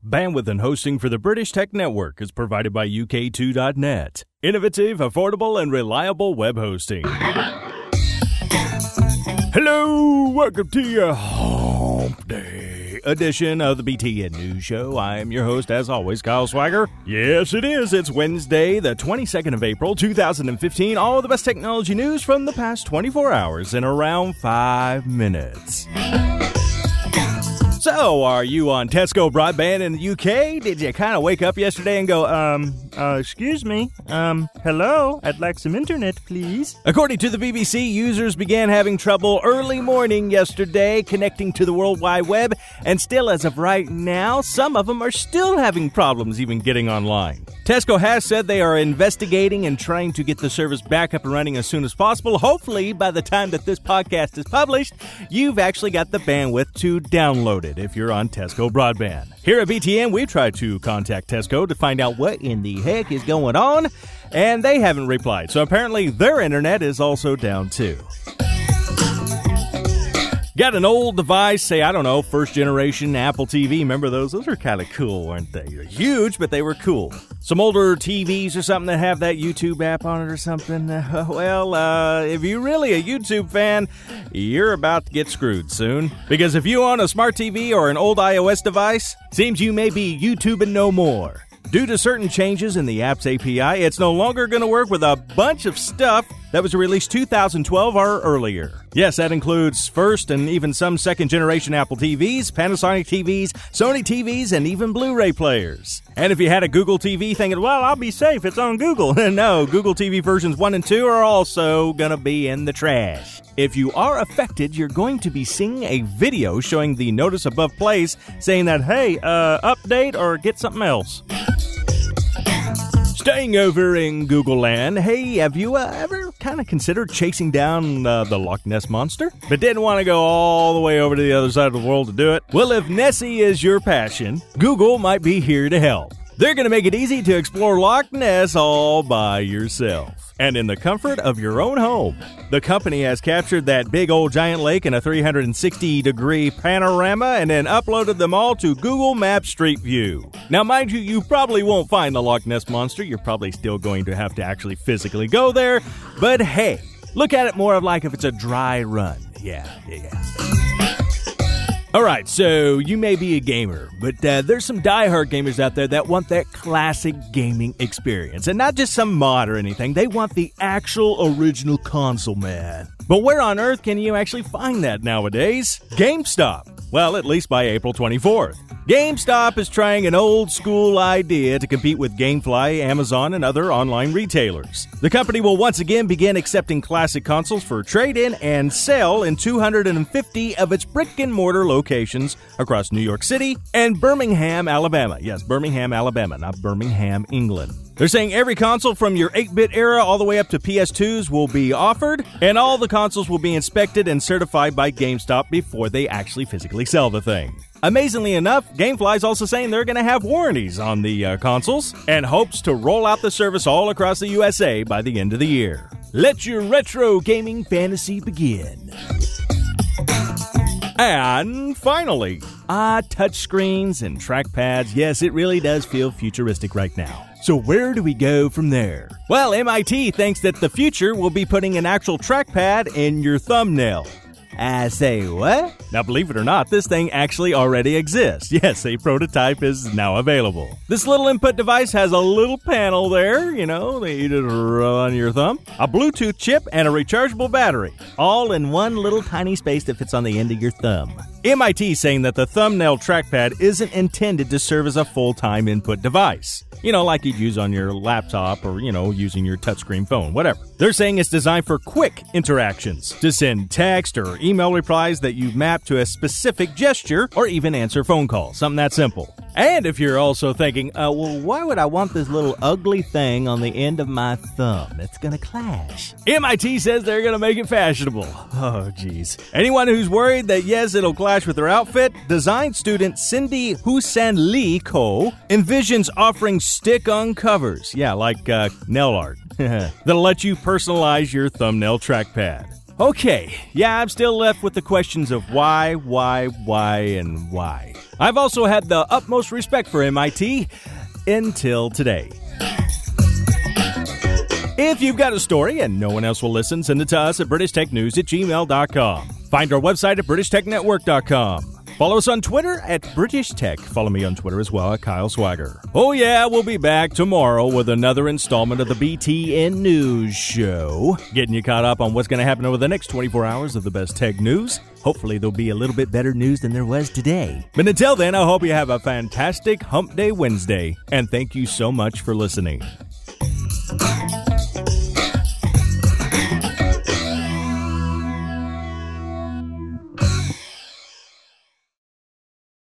Bandwidth and hosting for the British Tech Network is provided by UK2.net. Innovative, affordable, and reliable web hosting. Hello, welcome to your Hump Day edition of the BTN News Show. I am your host, as always, Kyle Swagger. Yes, it is. It's Wednesday, the 22nd of April, 2015. All the best technology news from the past 24 hours in around 5 minutes. So, are you on Tesco broadband in the UK? Did you kind of wake up yesterday and go, excuse me, hello, I'd like some internet, please? According to the BBC, users began having trouble early morning yesterday connecting to the World Wide Web, and still as of right now, some of them are still having problems even getting online. Tesco has said they are investigating and trying to get the service back up and running as soon as possible. Hopefully, by the time that this podcast is published, you've actually got the bandwidth to download it if you're on Tesco broadband. Here at BTN, we've tried to contact Tesco to find out what in the heck is going on, and they haven't replied. So apparently their internet is also down too. Got an old device, say, I don't know, first generation Apple TV. Remember those? Those were kind of cool, weren't they? They're huge, but they were cool. Some older TVs or something that have that YouTube app on it or something. If you're really a YouTube fan, you're about to get screwed soon. Because if you own a smart TV or an old iOS device, seems you may be YouTubing no more. Due to certain changes in the app's API, it's no longer going to work with a bunch of stuff that was released 2012 or earlier. Yes, that includes first and even some second-generation Apple TVs, Panasonic TVs, Sony TVs, and even Blu-ray players. And if you had a Google TV thinking, well, I'll be safe, it's on Google. No, Google TV versions 1 and 2 are also going to be in the trash. If you are affected, you're going to be seeing a video showing the notice above plays saying that, hey, update or get something else. Staying over in Google land, hey, have you ever kind of considered chasing down the Loch Ness Monster, but didn't want to go all the way over to the other side of the world to do it? Well, if Nessie is your passion, Google might be here to help. They're going to make it easy to explore Loch Ness all by yourself and in the comfort of your own home. The company has captured that big old giant lake in a 360-degree panorama and then uploaded them all to Google Maps Street View. Now, mind you, you probably won't find the Loch Ness Monster. You're probably still going to have to actually physically go there. But hey, look at it more of like if it's a dry run. Yeah. Alright, so you may be a gamer, but there's some diehard gamers out there that want that classic gaming experience. And not just some mod or anything, they want the actual original console, man. But where on earth can you actually find that nowadays? GameStop. Well, at least by April 24th. GameStop is trying an old-school idea to compete with GameFly, Amazon, and other online retailers. The company will once again begin accepting classic consoles for trade-in and sale in 250 of its brick-and-mortar locations across New York City and Birmingham, Alabama. Yes, Birmingham, Alabama, not Birmingham, England. They're saying every console from your 8-bit era all the way up to PS2s will be offered, and all the consoles will be inspected and certified by GameStop before they actually physically sell the thing. Amazingly enough, GameFly is also saying they're going to have warranties on the consoles and hopes to roll out the service all across the USA by the end of the year. Let your retro gaming fantasy begin. And finally, touchscreens and trackpads. Yes, it really does feel futuristic right now. So where do we go from there? Well, MIT thinks that the future will be putting an actual trackpad in your thumbnail. I say what? Now, believe it or not, this thing actually already exists. Yes, a prototype is now available. This little input device has a little panel there, that you just run your thumb, a Bluetooth chip, and a rechargeable battery, all in one little tiny space that fits on the end of your thumb. MIT is saying that the thumbnail trackpad isn't intended to serve as a full-time input device. Like you'd use on your laptop or, using your touchscreen phone, whatever. They're saying it's designed for quick interactions, to send text or email replies that you map to a specific gesture or even answer phone calls, something that simple. And if you're also thinking, why would I want this little ugly thing on the end of my thumb? It's going to clash. MIT says they're going to make it fashionable. Oh, geez. Anyone who's worried that, yes, it'll clash with their outfit, design student Cindy Hussein Lee Ko envisions offering stick-on covers. Yeah, like nail art. That'll let you personalize your thumbnail trackpad. Okay, yeah, I'm still left with the questions of why, and why. I've also had the utmost respect for MIT until today. If you've got a story and no one else will listen, send it to us at BritishTechNews@gmail.com. Find our website at BritishTechNetwork.com. Follow us on Twitter at British Tech. Follow me on Twitter as well at Kyle Swagger. Oh yeah, we'll be back tomorrow with another installment of the BTN News Show. Getting you caught up on what's going to happen over the next 24 hours of the best tech news. Hopefully there'll be a little bit better news than there was today. But until then, I hope you have a fantastic Hump Day Wednesday. And thank you so much for listening.